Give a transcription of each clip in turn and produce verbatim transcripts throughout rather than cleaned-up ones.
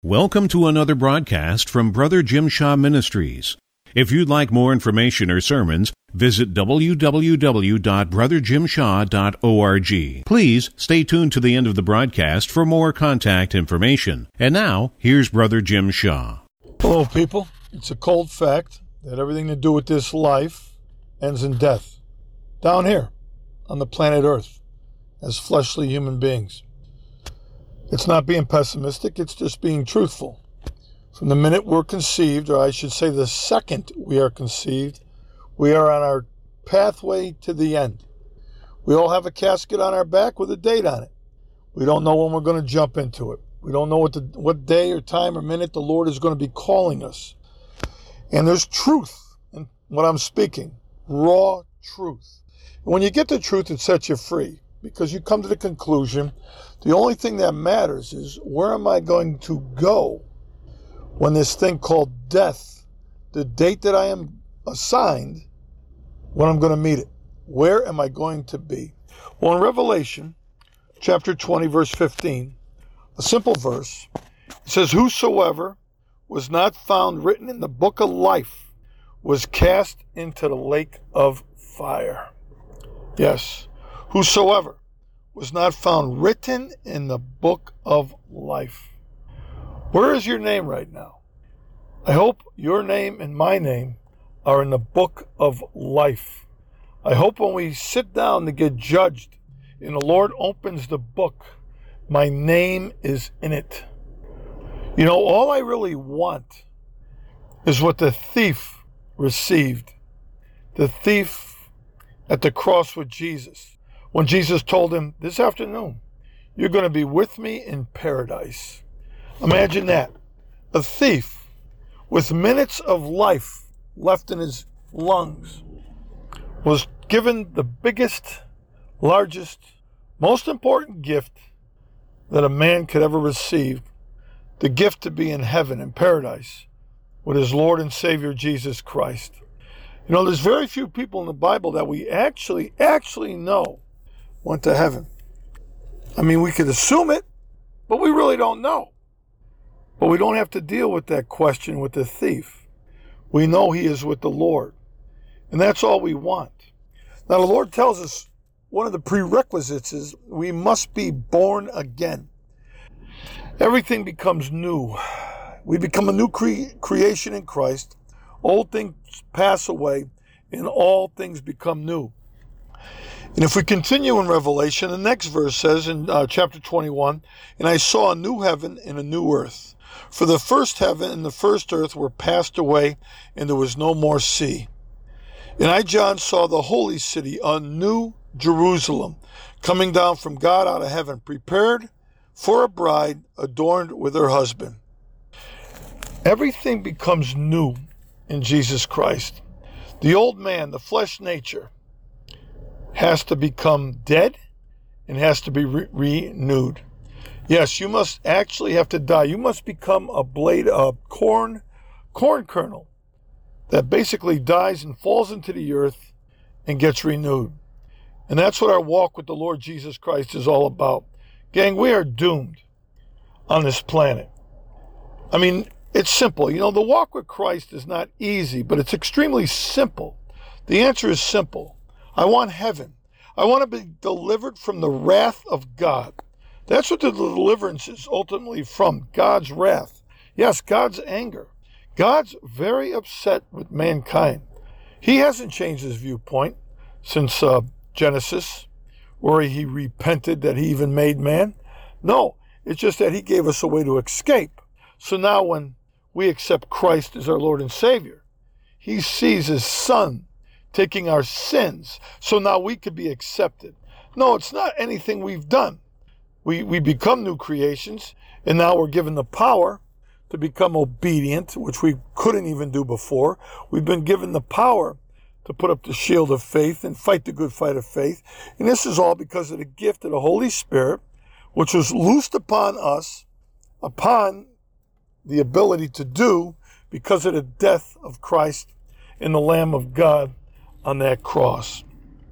Welcome to another broadcast from Brother Jim Shaw Ministries. If you'd like more information or sermons, visit w w w dot brother jim shaw dot org. Please stay tuned to the end of the broadcast for more contact information. And now, here's Brother Jim Shaw. Hello, people. It's a cold fact that everything to do with this life ends in death. Down here, on the planet Earth, as fleshly human beings. It's not being pessimistic, it's just being truthful. From the minute we're conceived, or I should say the second we are conceived, we are on our pathway to the end. We all have a casket on our back with a date on it. We don't know when we're going to jump into it. We don't know what the, what day or time or minute the Lord is going to be calling us. And there's truth in what I'm speaking, raw truth. And when you get the truth, it sets you free, because you come to the conclusion the only thing that matters is, where am I going to go when this thing called death, the date that I am assigned, when I'm going to meet it? Where am I going to be? Well, in Revelation chapter twenty, verse fifteen, a simple verse, it says, "Whosoever was not found written in the book of life was cast into the lake of fire." Yes, whosoever was not found written in the book of life. Where is your name right now? I hope your name and my name are in the book of life. I hope when we sit down to get judged and the Lord opens the book, my name is in it. You know, all I really want is what the thief received. The thief at the cross with Jesus. When Jesus told him, "This afternoon, you're going to be with me in paradise." Imagine that. A thief with minutes of life left in his lungs was given the biggest, largest, most important gift that a man could ever receive. The gift to be in heaven, in paradise, with his Lord and Savior Jesus Christ. You know, there's very few people in the Bible that we actually, actually know went to heaven. I mean, we could assume it, but we really don't know. But we don't have to deal with that question with the thief. We know he is with the Lord. And that's all we want. Now, the Lord tells us one of the prerequisites is we must be born again. Everything becomes new. We become a new cre- creation in Christ. Old things pass away, and all things become new. And if we continue in Revelation, the next verse says in uh, chapter twenty-one, "And I saw a new heaven and a new earth. For the first heaven and the first earth were passed away, and there was no more sea. And I, John, saw the holy city, a new Jerusalem, coming down from God out of heaven, prepared for a bride adorned with her husband." Everything becomes new in Jesus Christ. The old man, the flesh nature, has to become dead and has to be re- renewed. Yes, you must actually have to die. You must become a blade of corn, corn kernel that basically dies and falls into the earth and gets renewed. And that's what our walk with the Lord Jesus Christ is all about. Gang, we are doomed on this planet. I mean, it's simple. You know, the walk with Christ is not easy, but it's extremely simple. The answer is simple. I want heaven. I want to be delivered from the wrath of God. That's what the deliverance is ultimately from, God's wrath. Yes, God's anger. God's very upset with mankind. He hasn't changed his viewpoint since uh, Genesis, where he repented that he even made man. No, it's just that he gave us a way to escape. So now when we accept Christ as our Lord and Savior, he sees his Son taking our sins, so now we could be accepted. No, it's not anything we've done. We we become new creations, and now we're given the power to become obedient, which we couldn't even do before. We've been given the power to put up the shield of faith and fight the good fight of faith. And this is all because of the gift of the Holy Spirit, which was loosed upon us, upon the ability to do because of the death of Christ and the Lamb of God on that cross.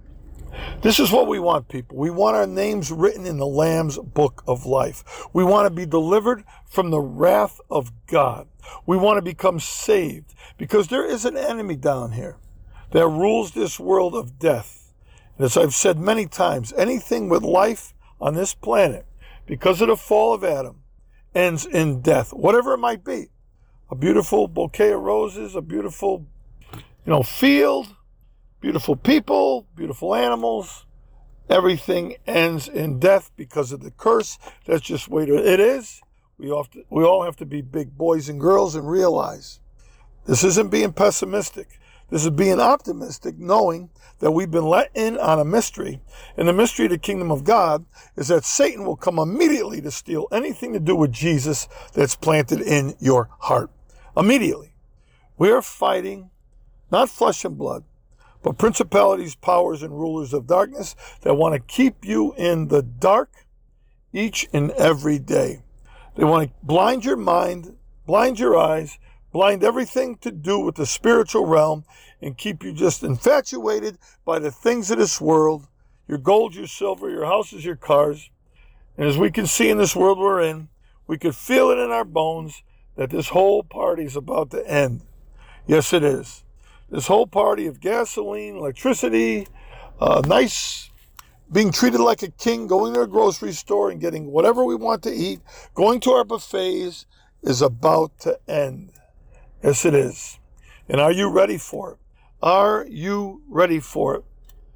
This is what we want, people. We want our names written in the Lamb's book of life. We want to be delivered from the wrath of God. We want to become saved because there is an enemy down here that rules this world of death. And as I've said many times, anything with life on this planet, because of the fall of Adam, ends in death, whatever it might be. A beautiful bouquet of roses, a beautiful, you know, field, beautiful people, beautiful animals. Everything ends in death because of the curse. That's just the way it is. We all, have to, we all have to be big boys and girls and realize this isn't being pessimistic. This is being optimistic, knowing that we've been let in on a mystery. And the mystery of the kingdom of God is that Satan will come immediately to steal anything to do with Jesus that's planted in your heart. Immediately. We are fighting not flesh and blood, but principalities, powers, and rulers of darkness that want to keep you in the dark each and every day. They want to blind your mind, blind your eyes, blind everything to do with the spiritual realm, and keep you just infatuated by the things of this world, your gold, your silver, your houses, your cars. And as we can see in this world we're in, we could feel it in our bones that this whole party is about to end. Yes, it is. This whole party of gasoline, electricity, uh, nice, being treated like a king, going to a grocery store and getting whatever we want to eat, going to our buffets, is about to end. Yes, it is. And are you ready for it? Are you ready for it?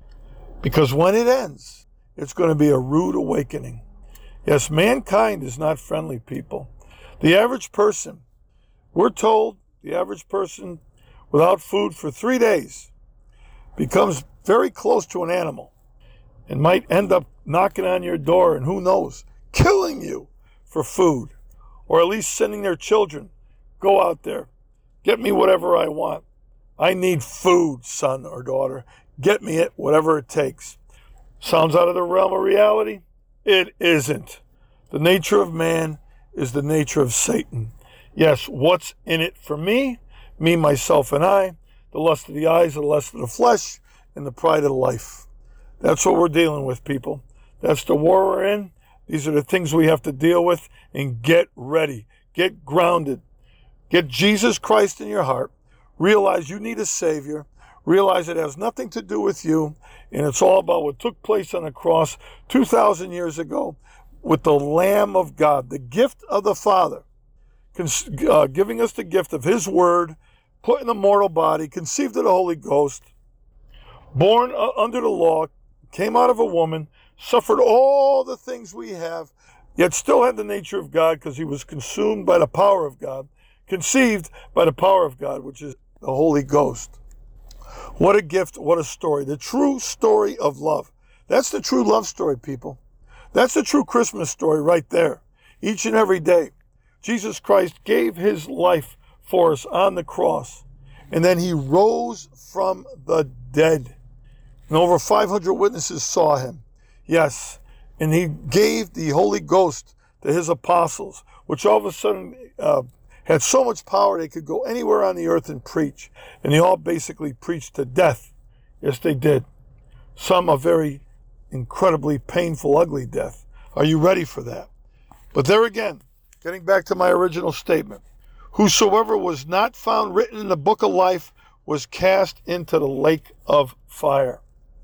Because when it ends, it's going to be a rude awakening. Yes, mankind is not friendly, people. The average person, we're told the average person without food for three days becomes very close to an animal and might end up knocking on your door and who knows, killing you for food, or at least sending their children, go out there, get me whatever I want. I need food, son or daughter. Get me it, whatever it takes. Sounds out of the realm of reality? It isn't. The nature of man is the nature of Satan. Yes, what's in it for me? Me, myself, and I. The lust of the eyes, the lust of the flesh, and the pride of life. That's what we're dealing with, people. That's the war we're in. These are the things we have to deal with. And get ready. Get grounded. Get Jesus Christ in your heart. Realize you need a Savior. Realize it has nothing to do with you. And it's all about what took place on the cross two thousand years ago with the Lamb of God, the gift of the Father, uh, giving us the gift of His Word, put in a mortal body, conceived of the Holy Ghost, born uh, under the law, came out of a woman, suffered all the things we have, yet still had the nature of God because He was consumed by the power of God, conceived by the power of God, which is the Holy Ghost. What a gift, what a story. The true story of love. That's the true love story, people. That's the true Christmas story right there. Each and every day, Jesus Christ gave His life for us on the cross, and then He rose from the dead. And over five hundred witnesses saw Him. Yes, and He gave the Holy Ghost to His apostles, which all of a sudden uh, had so much power they could go anywhere on the earth and preach. And they all basically preached to death. Yes, they did. Some a very incredibly painful, ugly death. Are you ready for that? But there again, getting back to my original statement, whosoever was not found written in the book of life was cast into the lake of fire.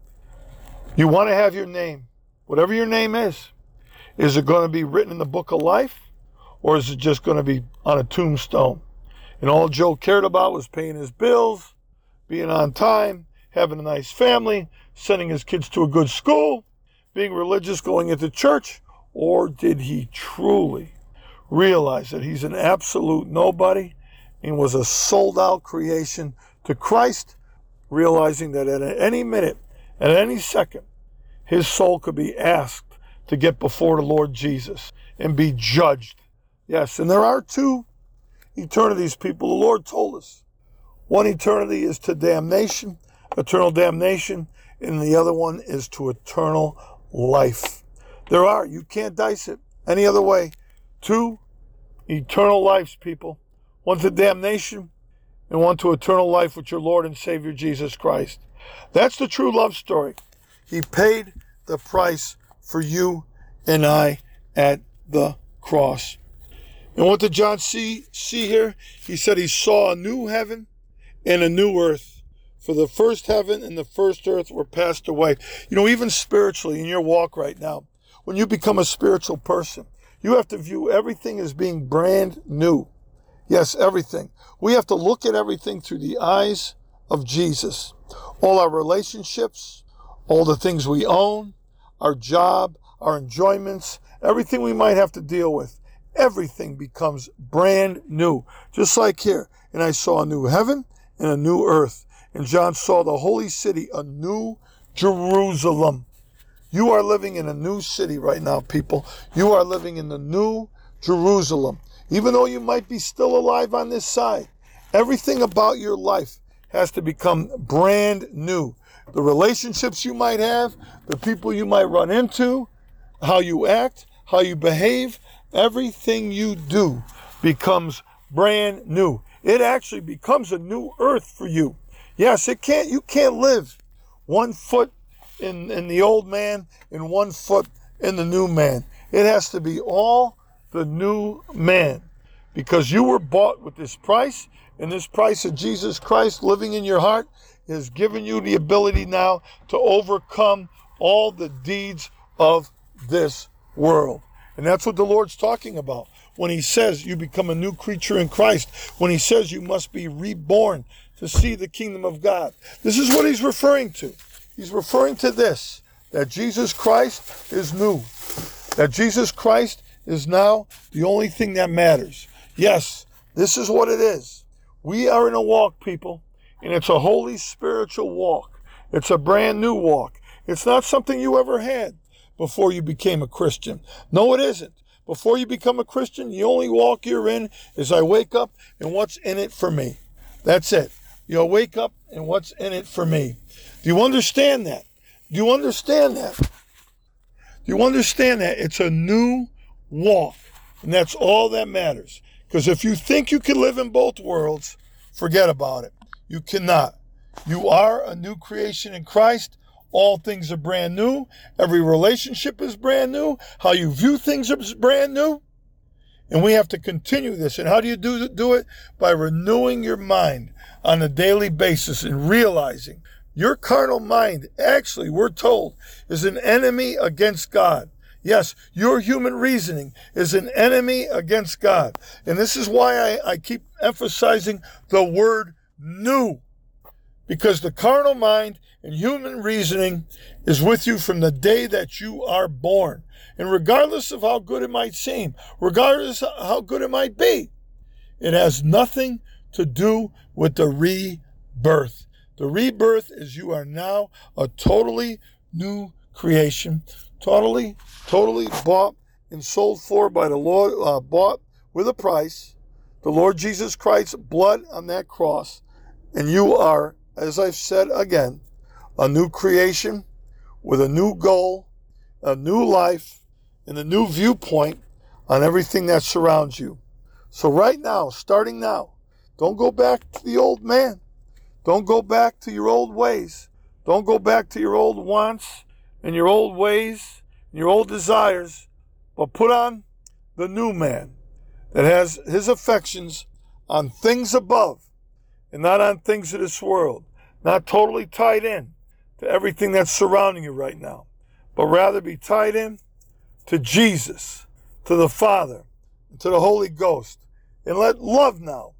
You want to have your name, whatever your name is, is it going to be written in the book of life, or is it just going to be on a tombstone? And all Joe cared about was paying his bills, being on time, having a nice family, sending his kids to a good school, being religious, going into church, or did he truly realize that he's an absolute nobody and was a sold-out creation to Christ, realizing that at any minute, at any second, his soul could be asked to get before the Lord Jesus and be judged. Yes, and there are two eternities, people. The Lord told us. One eternity is to damnation, eternal damnation, and the other one is to eternal life. There are, you can't dice it any other way. Two eternal lives, people. One to damnation and one to eternal life with your Lord and Savior Jesus Christ. That's the true love story. He paid the price for you and I at the cross. And what did John see, see here? He said he saw a new heaven and a new earth. For the first heaven and the first earth were passed away. You know, even spiritually in your walk right now, when you become a spiritual person, you have to view everything as being brand new. Yes, everything. We have to look at everything through the eyes of Jesus. All our relationships, all the things we own, our job, our enjoyments, everything we might have to deal with, everything becomes brand new. Just like here. And I saw a new heaven and a new earth. And John saw the holy city, a new Jerusalem. You are living in a new city right now, people. You are living in the new Jerusalem. Even though you might be still alive on this side, everything about your life has to become brand new. The relationships you might have, the people you might run into, how you act, how you behave, everything you do becomes brand new. It actually becomes a new earth for you. Yes, it can't. You can't live one foot in, in the old man and one foot in the new man. It has to be all the new man, because you were bought with this price, and this price of Jesus Christ living in your heart has given you the ability now to overcome all the deeds of this world. And that's what the Lord's talking about when he says you become a new creature in Christ, when he says you must be reborn to see the kingdom of God. This is what he's referring to. He's referring to this, that Jesus Christ is new, that Jesus Christ is now the only thing that matters. Yes, this is what it is. We are in a walk, people, and it's a holy spiritual walk. It's a brand new walk. It's not something you ever had before you became a Christian. No, it isn't. Before you become a Christian, the only walk you're in is I wake up and what's in it for me. That's it. You wake up and what's in it for me. Do you understand that? Do you understand that? Do you understand that? It's a new walk, and that's all that matters. Because if you think you can live in both worlds, forget about it. You cannot. You are a new creation in Christ. All things are brand new. Every relationship is brand new. How you view things is brand new. And we have to continue this. And how do you do, do it? By renewing your mind on a daily basis and realizing your carnal mind, actually, we're told, is an enemy against God. Yes, your human reasoning is an enemy against God. And this is why I, I keep emphasizing the word new. Because the carnal mind and human reasoning is with you from the day that you are born. And regardless of how good it might seem, regardless of how good it might be, it has nothing to do with the rebirth. The rebirth is you are now a totally new creation, totally, totally bought and sold for by the Lord, uh, bought with a price, the Lord Jesus Christ's blood on that cross. And you are, as I've said again, a new creation with a new goal, a new life, and a new viewpoint on everything that surrounds you. So right now, starting now, don't go back to the old man. Don't go back to your old ways. Don't go back to your old wants and your old ways and your old desires, but put on the new man that has his affections on things above and not on things of this world, not totally tied in to everything that's surrounding you right now, but rather be tied in to Jesus, to the Father, and to the Holy Ghost. And let love now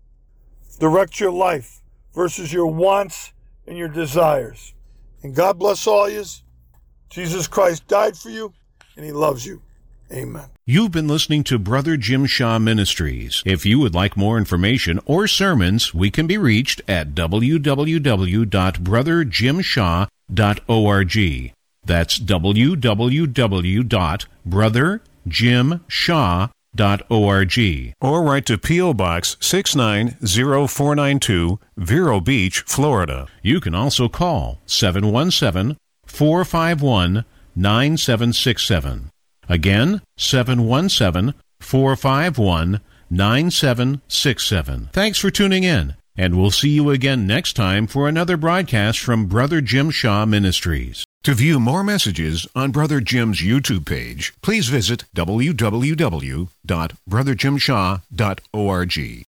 direct your life versus your wants and your desires. And God bless all yous. Jesus Christ died for you, and he loves you. Amen. You've been listening to Brother Jim Shaw Ministries. If you would like more information or sermons, we can be reached at w w w dot brother jim shaw dot org. That's w w w dot brother jim shaw dot org. Or write to P O. Box six nine zero four nine two, Vero Beach, Florida. You can also call seven one seven, four five one, nine seven six seven. Again, seven one seven, four five one, nine seven six seven. Thanks for tuning in, and we'll see you again next time for another broadcast from Brother Jim Shaw Ministries. To view more messages on Brother Jim's YouTube page, please visit w w w dot brother jim shaw dot org.